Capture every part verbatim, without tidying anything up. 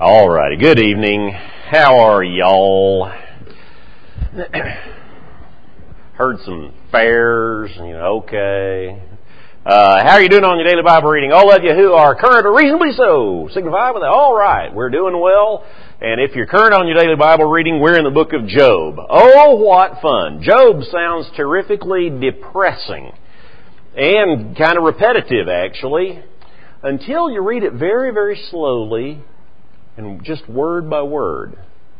All righty. Good evening. How are y'all? Heard some fairs, you know, okay. Uh, how are you doing on your daily Bible reading? All of you who are current or reasonably so, signify with that. All right. We're doing well. And if you're current on your daily Bible reading, we're in the book of Job. Oh, what fun. Job sounds terrifically depressing and kind of repetitive, actually, until you read it very, very slowly and just word by word.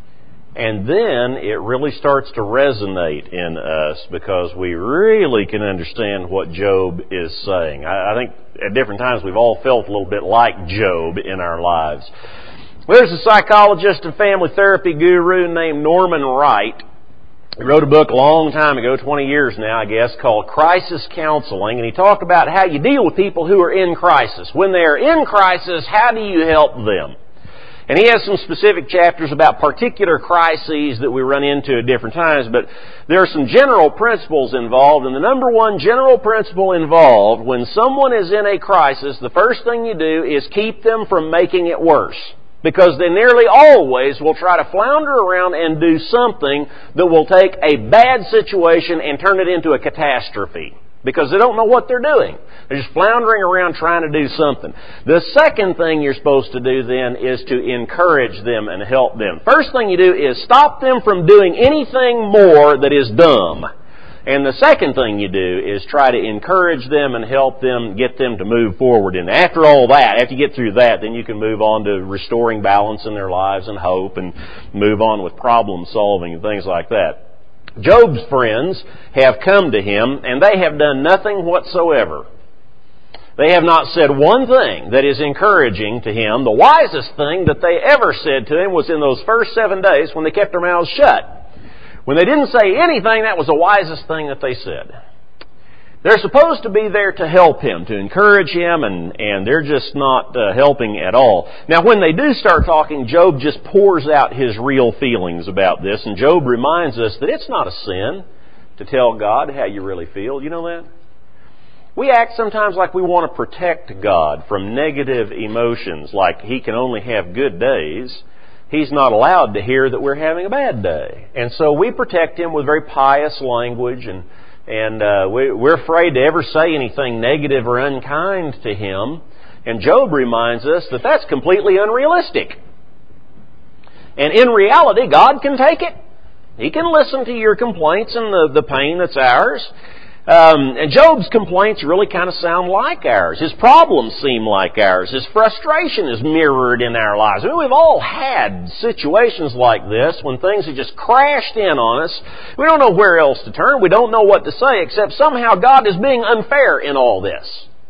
And then it really starts to resonate in us because we really can understand what Job is saying. I, I think at different times we've all felt a little bit like Job in our lives. There's a psychologist and family therapy guru named Norman Wright. He wrote a book a long time ago, twenty years now, I guess, called Crisis Counseling. And he talked about how you deal with people who are in crisis. When they're in crisis, how do you help them? And he has some specific chapters about particular crises that we run into at different times, but there are some general principles involved, and the number one general principle involved, when someone is in a crisis, the first thing you do is keep them from making it worse. Because they nearly always will try to flounder around and do something that will take a bad situation and turn it into a catastrophe. Because they don't know what they're doing. They're just floundering around trying to do something. The second thing you're supposed to do then is to encourage them and help them. First thing you do is stop them from doing anything more that is dumb. And the second thing you do is try to encourage them and help them, get them to move forward. And after all that, after you get through that, then you can move on to restoring balance in their lives and hope and move on with problem solving and things like that. Job's friends have come to him, and they have done nothing whatsoever. They have not said one thing that is encouraging to him. The wisest thing that they ever said to him was in those first seven days when they kept their mouths shut. When they didn't say anything, that was the wisest thing that they said. They're supposed to be there to help him, to encourage him, and, and they're just not uh, helping at all. Now, when they do start talking, Job just pours out his real feelings about this, and Job reminds us that it's not a sin to tell God how you really feel. You know that? We act sometimes like we want to protect God from negative emotions, like He can only have good days. He's not allowed to hear that we're having a bad day. And so we protect Him with very pious language, and And uh, we, we're afraid to ever say anything negative or unkind to Him. And Job reminds us that that's completely unrealistic. And in reality, God can take it. He can listen to your complaints and the, the pain that's ours. Um, and Job's complaints really kind of sound like ours. His problems seem like ours. His frustration is mirrored in our lives. I mean, we've all had situations like this when things have just crashed in on us. We don't know where else to turn. We don't know what to say, except somehow God is being unfair in all this.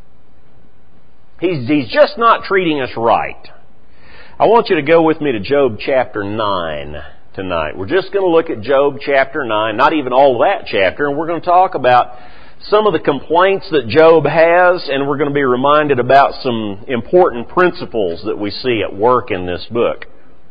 He's, he's just not treating us right. I want you to go with me to Job chapter nine tonight. We're just going to look at Job chapter nine, not even all of that chapter, and we're going to talk about some of the complaints that Job has, and we're going to be reminded about some important principles that we see at work in this book.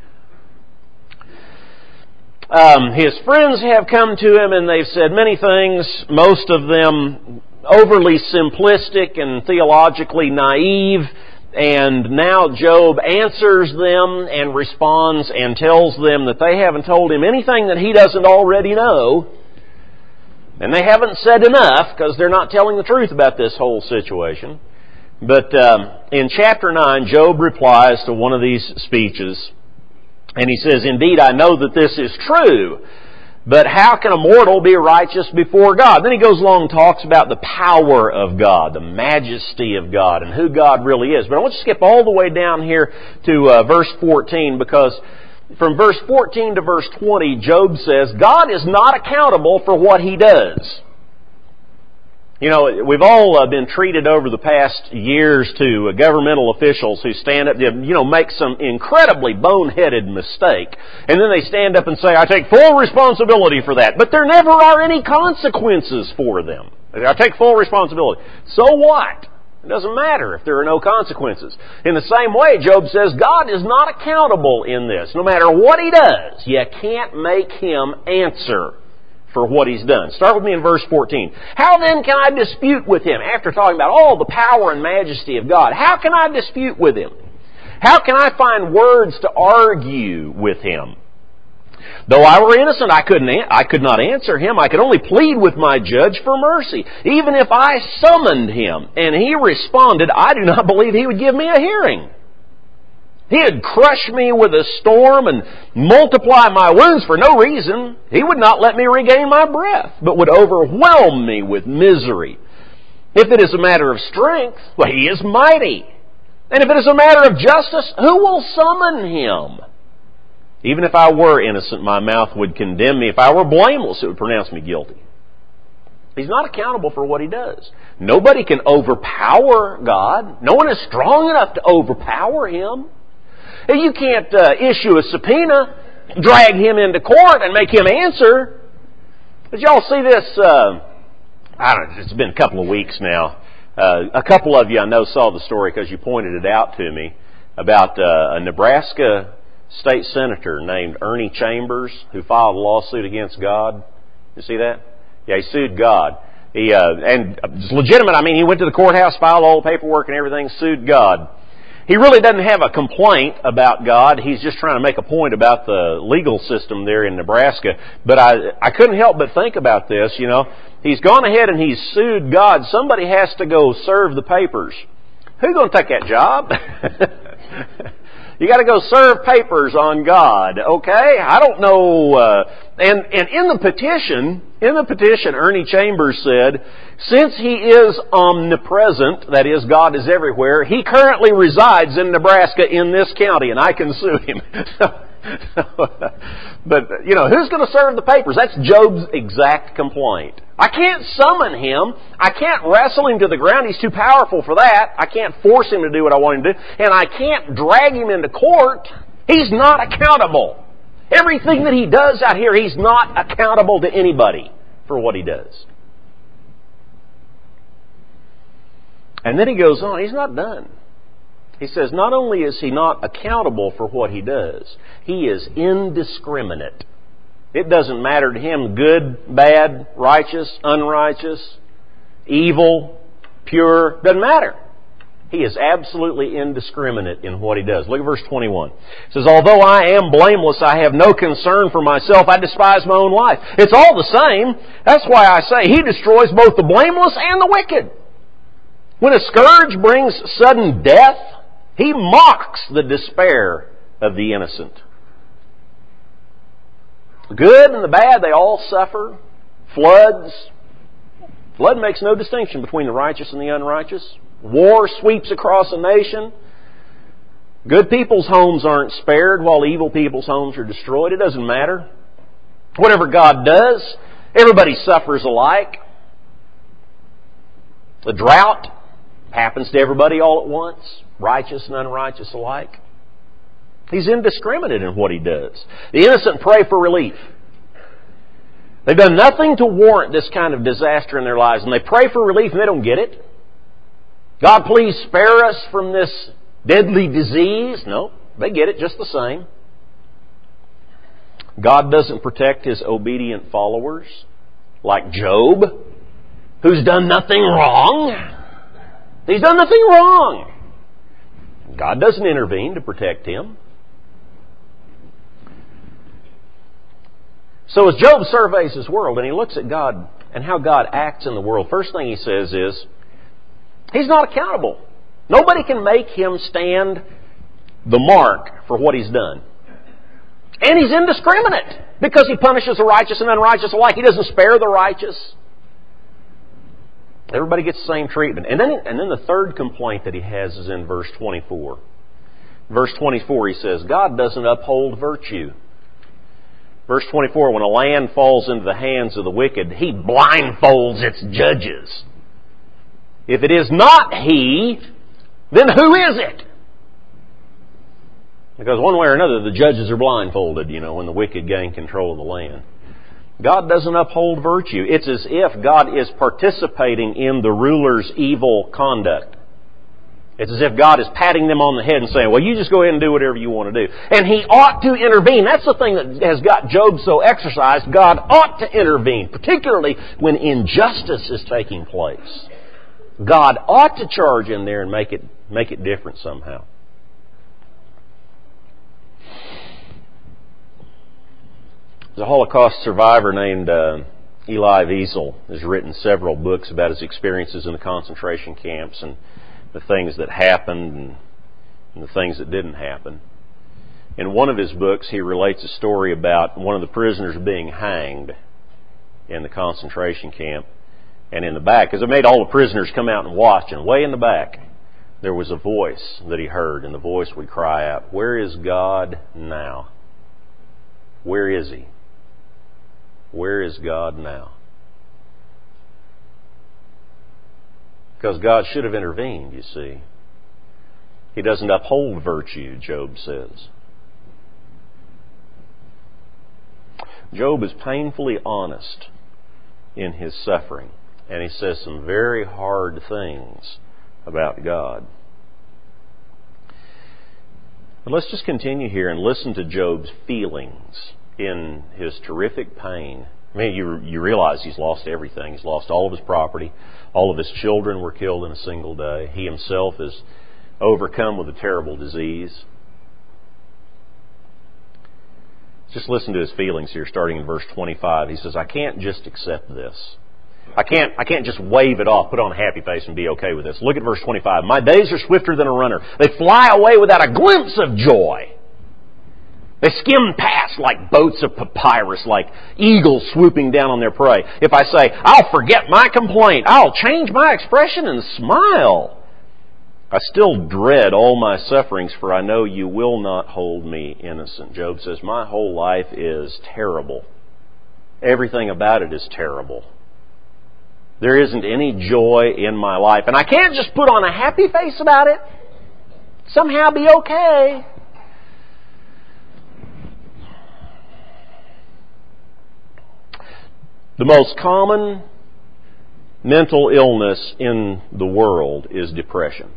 Um, his friends have come to him and they've said many things, most of them overly simplistic and theologically naive. And now Job answers them and responds and tells them that they haven't told him anything that he doesn't already know. And they haven't said enough because they're not telling the truth about this whole situation. But um, in chapter nine, Job replies to one of these speeches. And he says, "Indeed, I know that this is true. But how can a mortal be righteous before God?" Then he goes along and talks about the power of God, the majesty of God, and who God really is. But I want you to skip all the way down here to uh, verse fourteen, because from verse fourteen to verse twenty, Job says, God is not accountable for what He does. You know, we've all uh, been treated over the past years to uh, governmental officials who stand up, you know, make some incredibly boneheaded mistake. And then they stand up and say, I take full responsibility for that. But there never are any consequences for them. I take full responsibility. So what? It doesn't matter if there are no consequences. In the same way, Job says, God is not accountable in this. No matter what He does, you can't make Him answer for what He's done. Start with me in verse fourteen. How then can I dispute with Him? After talking about all the power and majesty of God, how can I dispute with Him? How can I find words to argue with him? Though I were innocent, I couldn't. I could not answer him. I could only plead with my judge for mercy. Even if I summoned him and he responded, I do not believe he would give me a hearing. He'd crush me with a storm and multiply my wounds for no reason. He would not let me regain my breath, but would overwhelm me with misery. If it is a matter of strength, well, he is mighty. And if it is a matter of justice, who will summon him? Even if I were innocent, my mouth would condemn me. If I were blameless, it would pronounce me guilty. He's not accountable for what he does. Nobody can overpower God. No one is strong enough to overpower him. You can't uh, issue a subpoena, drag him into court, and make him answer. But y'all see this, uh, I don't know, it's been a couple of weeks now. Uh, a couple of you I know saw the story because you pointed it out to me about uh, a Nebraska state senator named Ernie Chambers who filed a lawsuit against God. You see that? Yeah, he sued God. He uh, and it's legitimate. I mean, he went to the courthouse, filed all the paperwork and everything, sued God. He really doesn't have a complaint about God. He's just trying to make a point about the legal system there in Nebraska. But I, I couldn't help but think about this, you know. He's gone ahead and he's sued God. Somebody has to go serve the papers. Who's going to take that job? You got to go serve papers on God, okay? I don't know. Uh, and, and in the petition, in the petition, Ernie Chambers said, since he is omnipresent, that is, God is everywhere, he currently resides in Nebraska in this county, and I can sue him. But, you know, who's going to serve the papers? That's Job's exact complaint. I can't summon him. I can't wrestle him to the ground. He's too powerful for that. I can't force him to do what I want him to do. And I can't drag him into court. He's not accountable. Everything that he does out here, he's not accountable to anybody for what he does. And then he goes on. He's not done. He says, not only is he not accountable for what he does, he is indiscriminate. It doesn't matter to him good, bad, righteous, unrighteous, evil, pure. Doesn't matter. He is absolutely indiscriminate in what he does. Look at verse twenty-one. It says, although I am blameless, I have no concern for myself. I despise my own life. It's all the same. That's why I say he destroys both the blameless and the wicked. When a scourge brings sudden death, he mocks the despair of the innocent. The good and the bad, they all suffer. Floods. Flood makes no distinction between the righteous and the unrighteous. War sweeps across a nation. Good people's homes aren't spared while evil people's homes are destroyed. It doesn't matter. Whatever God does, everybody suffers alike. The drought happens to everybody all at once, righteous and unrighteous alike. He's indiscriminate in what he does. The innocent pray for relief. They've done nothing to warrant this kind of disaster in their lives, and they pray for relief and they don't get it. God, please spare us from this deadly disease. No, they get it just the same. God doesn't protect His obedient followers like Job, who's done nothing wrong. He's done nothing wrong. God doesn't intervene to protect him. So as Job surveys his world and he looks at God and how God acts in the world, first thing he says is, he's not accountable. Nobody can make him stand the mark for what he's done. And he's indiscriminate because he punishes the righteous and unrighteous alike. He doesn't spare the righteous. Everybody gets the same treatment. And then, and then the third complaint that he has is in verse twenty-four. Verse twenty-four he says, God doesn't uphold virtue. Verse twenty-four, when a land falls into the hands of the wicked, He blindfolds its judges. If it is not He, then who is it? Because one way or another, the judges are blindfolded, you know, when the wicked gain control of the land. God doesn't uphold virtue. It's as if God is participating in the ruler's evil conduct. It's as if God is patting them on the head and saying, well, you just go ahead and do whatever you want to do. And He ought to intervene. That's the thing that has got Job so exercised. God ought to intervene, particularly when injustice is taking place. God ought to charge in there and make it, make it different somehow. There's a Holocaust survivor named uh, Elie Wiesel has written several books about his experiences in the concentration camps and the things that happened and, and the things that didn't happen. In one of his books, he relates a story about one of the prisoners being hanged in the concentration camp. And in the back, because it made all the prisoners come out and watch, and way in the back, there was a voice that he heard, and the voice would cry out, "Where is God now? Where is He? Where is God now?" Because God should have intervened, you see. He doesn't uphold virtue, Job says. Job is painfully honest in his suffering, and he says some very hard things about God. But let's just continue here and listen to Job's feelings in his terrific pain. I mean, you, you realize he's lost everything. He's lost all of his property. All of his children were killed in a single day. He himself is overcome with a terrible disease. Just listen to his feelings here, starting in verse twenty-five. He says, "I can't just accept this. I can't, I can't just wave it off, put on a happy face and be okay with this." Look at verse twenty-five. "My days are swifter than a runner. They fly away without a glimpse of joy. They skim past like boats of papyrus, like eagles swooping down on their prey. If I say, 'I'll forget my complaint, I'll change my expression and smile,' I still dread all my sufferings, for I know you will not hold me innocent." Job says, my whole life is terrible. Everything about it is terrible. There isn't any joy in my life. And I can't just put on a happy face about it. Somehow be okay. The most common mental illness in the world is depression.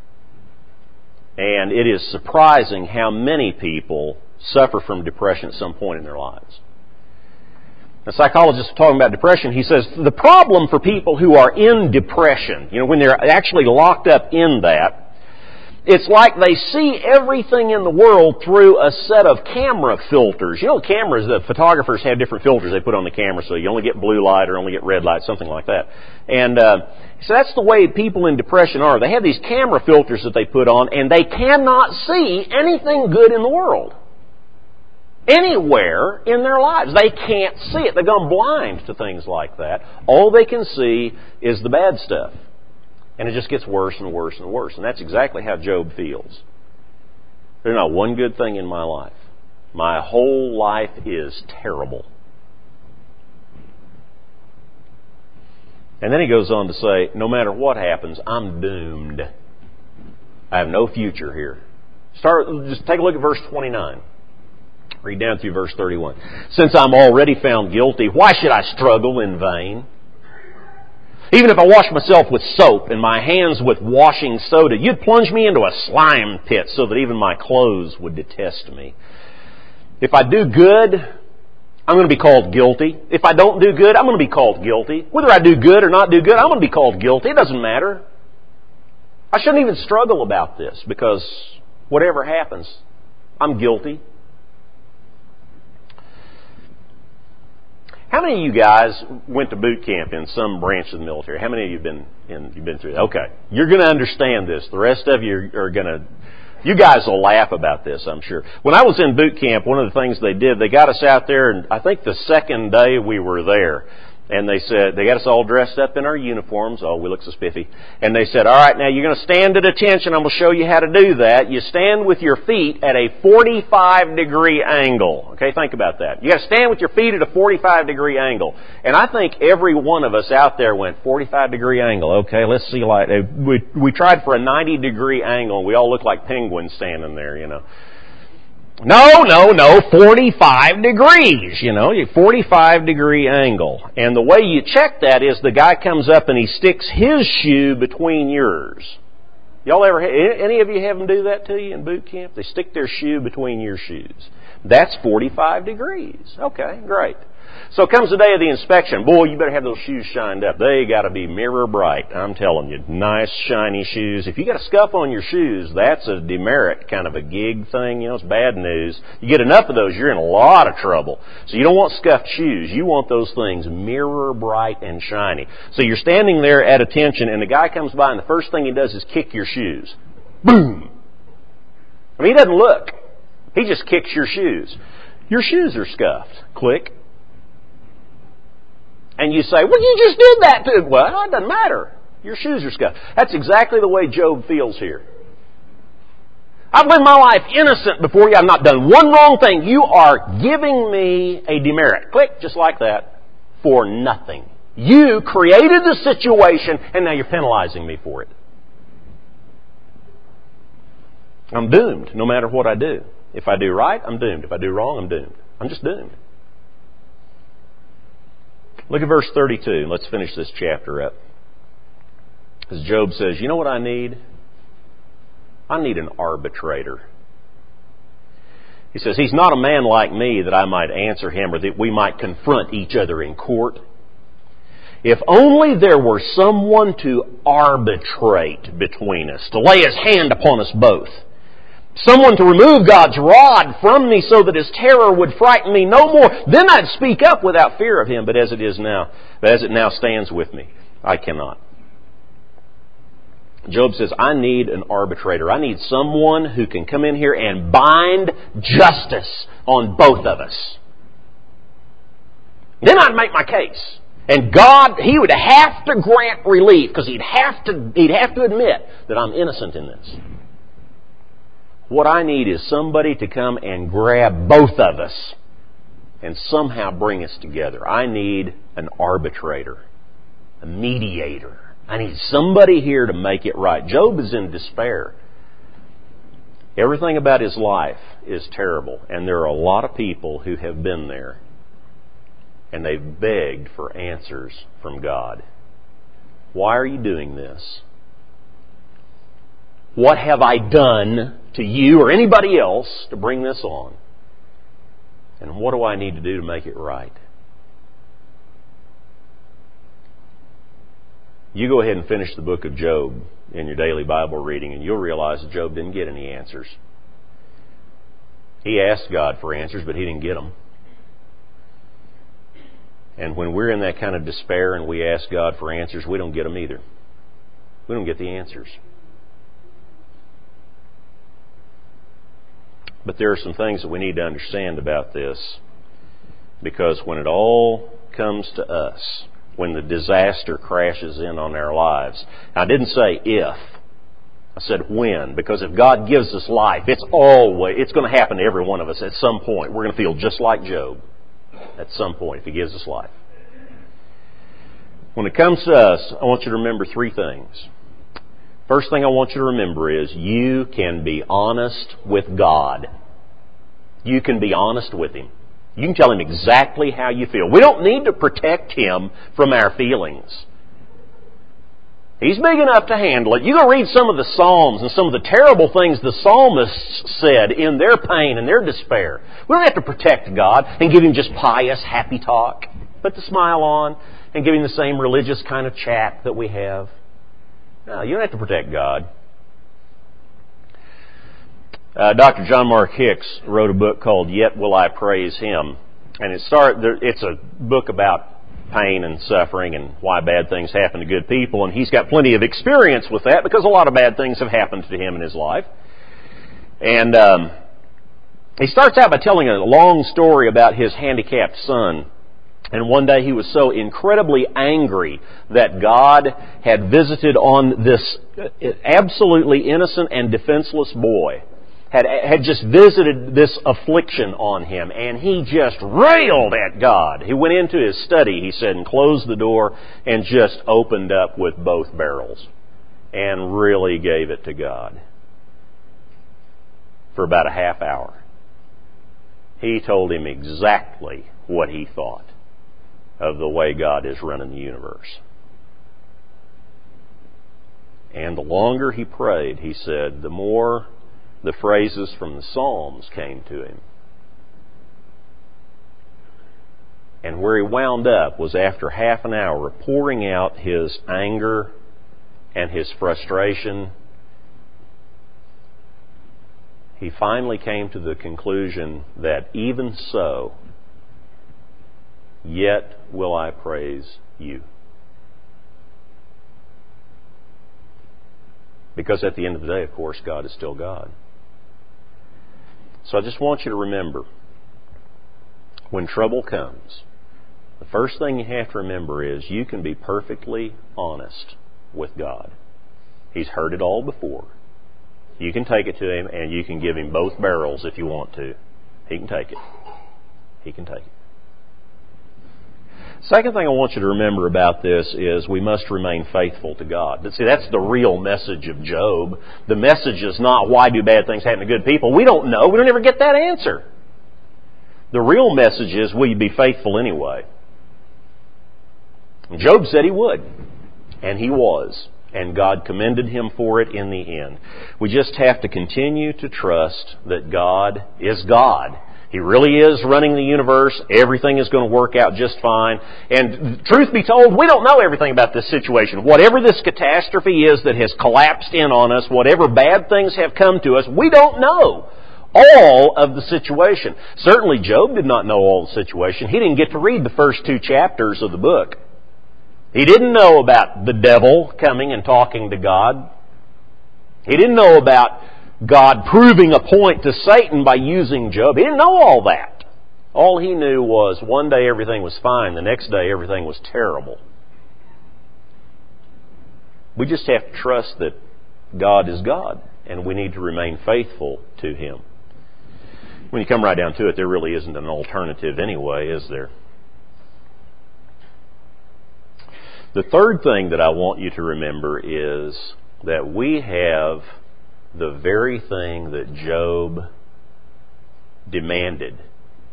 And it is surprising how many people suffer from depression at some point in their lives. A psychologist is talking about depression. He says the problem for people who are in depression, you know, when they're actually locked up in that, it's like they see everything in the world through a set of camera filters. You know, cameras, the photographers have different filters they put on the camera, so you only get blue light or only get red light, something like that. And uh, so that's the way people in depression are. They have these camera filters that they put on, and they cannot see anything good in the world. Anywhere in their lives. They can't see it. They've gone blind to things like that. All they can see is the bad stuff. And it just gets worse and worse and worse. And that's exactly how Job feels. There's not one good thing in my life. My whole life is terrible. And then he goes on to say, no matter what happens, I'm doomed. I have no future here. Start. Just take a look at verse twenty-nine. Read down through verse thirty-one. "Since I'm already found guilty, why should I struggle in vain? Even if I wash myself with soap and my hands with washing soda, you'd plunge me into a slime pit so that even my clothes would detest me. If I do good, I'm going to be called guilty. If I don't do good, I'm going to be called guilty. Whether I do good or not do good, I'm going to be called guilty. It doesn't matter. I shouldn't even struggle about this because whatever happens, I'm guilty." How many of you guys went to boot camp in some branch of the military? How many of you have been in, you've been through that? Okay. You're going to understand this. The rest of you are, are going to, you guys will laugh about this, I'm sure. When I was in boot camp, one of the things they did, they got us out there, and I think the second day we were there, and they said, they got us all dressed up in our uniforms. Oh, we look so spiffy. And they said, all right, now you're going to stand at attention. I'm going to show you how to do that. You stand with your feet at a forty-five degree angle. Okay, think about that. You got to stand with your feet at a forty-five degree angle. And I think every one of us out there went forty-five degree angle. Okay, let's see. Like we we tried for a ninety degree angle, and we all looked like penguins standing there, you know. No, no, no, forty-five degrees, you know, forty-five degree angle. And the way you check that is the guy comes up and he sticks his shoe between yours. Y'all ever, any of you have them do that to you in boot camp? They stick their shoe between your shoes. That's forty-five degrees. Okay, great. So comes the day of the inspection. Boy, you better have those shoes shined up. They got to be mirror bright. I'm telling you, nice shiny shoes. If you got a scuff on your shoes, that's a demerit kind of a gig thing. You know, it's bad news. You get enough of those, you're in a lot of trouble. So you don't want scuffed shoes. You want those things mirror bright and shiny. So you're standing there at attention, and the guy comes by, and the first thing he does is kick your shoes. Boom! I mean, he doesn't look. He just kicks your shoes. Your shoes are scuffed. Click. And you say, well, you just did that too. Well, it doesn't matter. Your shoes are scuffed. That's exactly the way Job feels here. I've lived my life innocent before you. I've not done one wrong thing. You are giving me a demerit. Click, just like that, for nothing. You created the situation, and now you're penalizing me for it. I'm doomed no matter what I do. If I do right, I'm doomed. If I do wrong, I'm doomed. I'm just doomed. Look at verse thirty-two. Let's finish this chapter up. As Job says, you know what I need? I need an arbitrator. He says, he's not a man like me that I might answer him or that we might confront each other in court. If only there were someone to arbitrate between us, to lay his hand upon us both. Someone to remove God's rod from me so that his terror would frighten me no more. Then I'd speak up without fear of him. But as it is now, as it now stands with me, I cannot. Job says, I need an arbitrator. I need someone who can come in here and bind justice on both of us. Then I'd make my case. And God, He would have to grant relief because He'd have to, He'd have to admit that I'm innocent in this. What I need is somebody to come and grab both of us and somehow bring us together. I need an arbitrator, a mediator. I need somebody here to make it right. Job is in despair. Everything about his life is terrible, and there are a lot of people who have been there, and they've begged for answers from God. Why are you doing this? What have I done to you or anybody else to bring this on? And what do I need to do to make it right? You go ahead and finish the book of Job in your daily Bible reading, and you'll realize that Job didn't get any answers. He asked God for answers, but he didn't get them. And when we're in that kind of despair and we ask God for answers, we don't get them either. We don't get the answers. But there are some things that we need to understand about this, because when it all comes to us, when the disaster crashes in on our lives, I didn't say if, I said when, because if God gives us life, it's always, it's going to happen to every one of us at some point. We're going to feel just like Job at some point if He gives us life. When it comes to us, I want you to remember three things. First thing I want you to remember is you can be honest with God. You can be honest with Him. You can tell Him exactly how you feel. We don't need to protect Him from our feelings. He's big enough to handle it. You go read some of the Psalms and some of the terrible things the psalmists said in their pain and their despair. We don't have to protect God and give Him just pious, happy talk. Put the smile on and give Him the same religious kind of chat that we have. No, you don't have to protect God. Uh, Doctor John Mark Hicks wrote a book called Yet Will I Praise Him. And it start, it's a book about pain and suffering and why bad things happen to good people. And he's got plenty of experience with that because a lot of bad things have happened to him in his life. And um, he starts out by telling a long story about his handicapped son. And one day he was so incredibly angry that God had visited on this absolutely innocent and defenseless boy. Had, had just visited this affliction on him, and he just railed at God. He went into his study, he said, and closed the door and just opened up with both barrels and really gave it to God for about a half hour. He told him exactly what he thought of the way God is running the universe. And the longer he prayed, he said, the more the phrases from the Psalms came to him. And where he wound up was after half an hour of pouring out his anger and his frustration, he finally came to the conclusion that even so, yet will I praise you. Because at the end of the day, of course, God is still God. So I just want you to remember, when trouble comes, the first thing you have to remember is you can be perfectly honest with God. He's heard it all before. You can take it to Him, and you can give Him both barrels if you want to. He can take it. He can take it. Second thing I want you to remember about this is we must remain faithful to God. But see, that's the real message of Job. The message is not, why do bad things happen to good people? We don't know. We don't ever get that answer. The real message is, will you be faithful anyway? Job said he would. And he was. And God commended him for it in the end. We just have to continue to trust that God is God. He really is running the universe. Everything is going to work out just fine. And truth be told, we don't know everything about this situation. Whatever this catastrophe is that has collapsed in on us, whatever bad things have come to us, we don't know all of the situation. Certainly Job did not know all the situation. He didn't get to read the first two chapters of the book. He didn't know about the devil coming and talking to God. He didn't know about God proving a point to Satan by using Job. He didn't know all that. All he knew was one day everything was fine, the next day everything was terrible. We just have to trust that God is God, and we need to remain faithful to Him. When you come right down to it, there really isn't an alternative anyway, is there? The third thing that I want you to remember is that we have the very thing that Job demanded.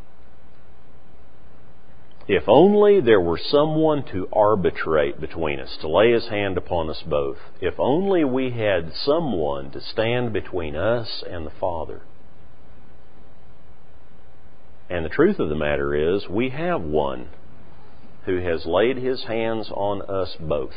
If only there were someone to arbitrate between us, to lay his hand upon us both. If only we had someone to stand between us and the Father. And the truth of the matter is, we have one who has laid his hands on us both.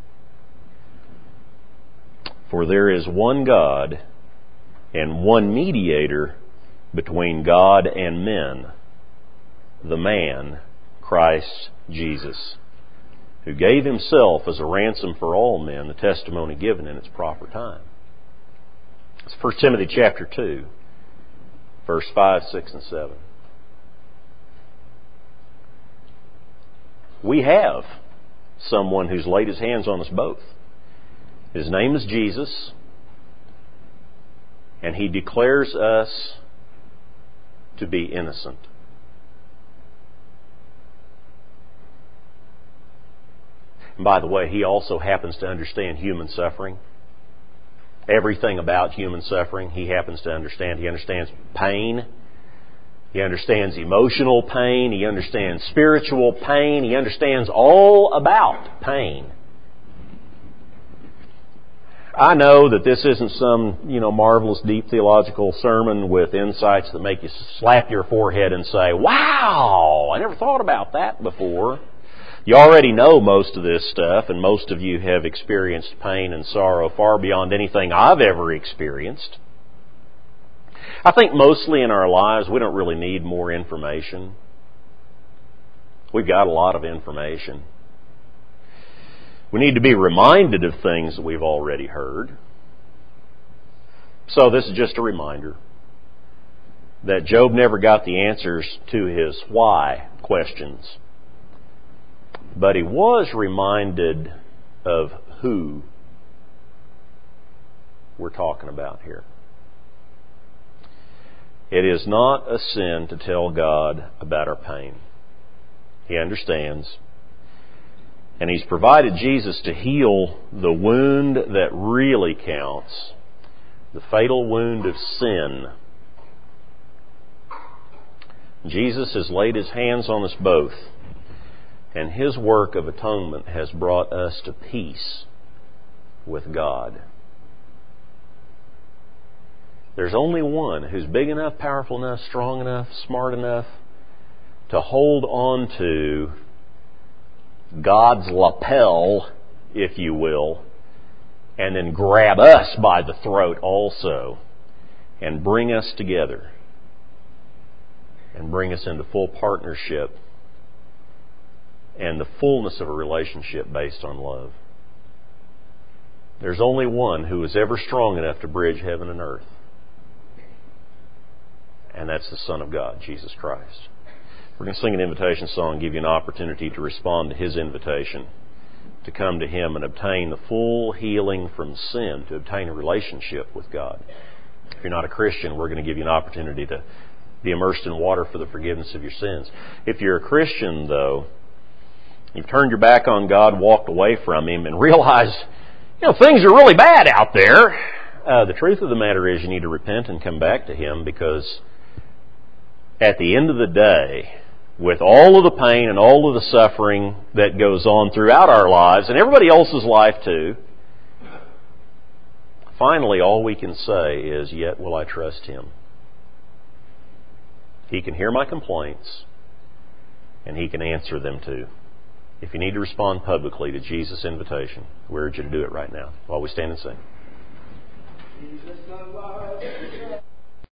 For there is one God and one mediator between God and men, the man, Christ Jesus, who gave Himself as a ransom for all men, the testimony given in its proper time. It's First Timothy chapter two, verse five, six, and seven. We have someone who's laid His hands on us both. His name is Jesus, and He declares us to be innocent. And by the way, He also happens to understand human suffering. Everything about human suffering He happens to understand. He understands pain. He understands emotional pain. He understands spiritual pain. He understands all about pain. I know that this isn't some, you know, marvelous deep theological sermon with insights that make you slap your forehead and say, wow, I never thought about that before. You already know most of this stuff, and most of you have experienced pain and sorrow far beyond anything I've ever experienced. I think mostly in our lives we don't really need more information. We've got a lot of information. We need to be reminded of things that we've already heard. So this is just a reminder that Job never got the answers to his why questions. But he was reminded of who we're talking about here. It is not a sin to tell God about our pain. He understands. And He's provided Jesus to heal the wound that really counts, the fatal wound of sin. Jesus has laid His hands on us both, and His work of atonement has brought us to peace with God. There's only one who's big enough, powerful enough, strong enough, smart enough to hold on to God's lapel, if you will, and then grab us by the throat also and bring us together and bring us into full partnership and the fullness of a relationship based on love. There's only one who is ever strong enough to bridge heaven and earth. And that's the Son of God, Jesus Christ. We're going to sing an invitation song, give you an opportunity to respond to His invitation, to come to Him and obtain the full healing from sin, to obtain a relationship with God. If you're not a Christian, we're going to give you an opportunity to be immersed in water for the forgiveness of your sins. If you're a Christian, though, you've turned your back on God, walked away from Him, and realized, you know, things are really bad out there. Uh, the truth of the matter is you need to repent and come back to Him, because at the end of the day, with all of the pain and all of the suffering that goes on throughout our lives, and everybody else's life too, finally all we can say is, yet will I trust Him. He can hear my complaints, and He can answer them too. If you need to respond publicly to Jesus' invitation, we urge you to do it right now while we stand and sing. Jesus,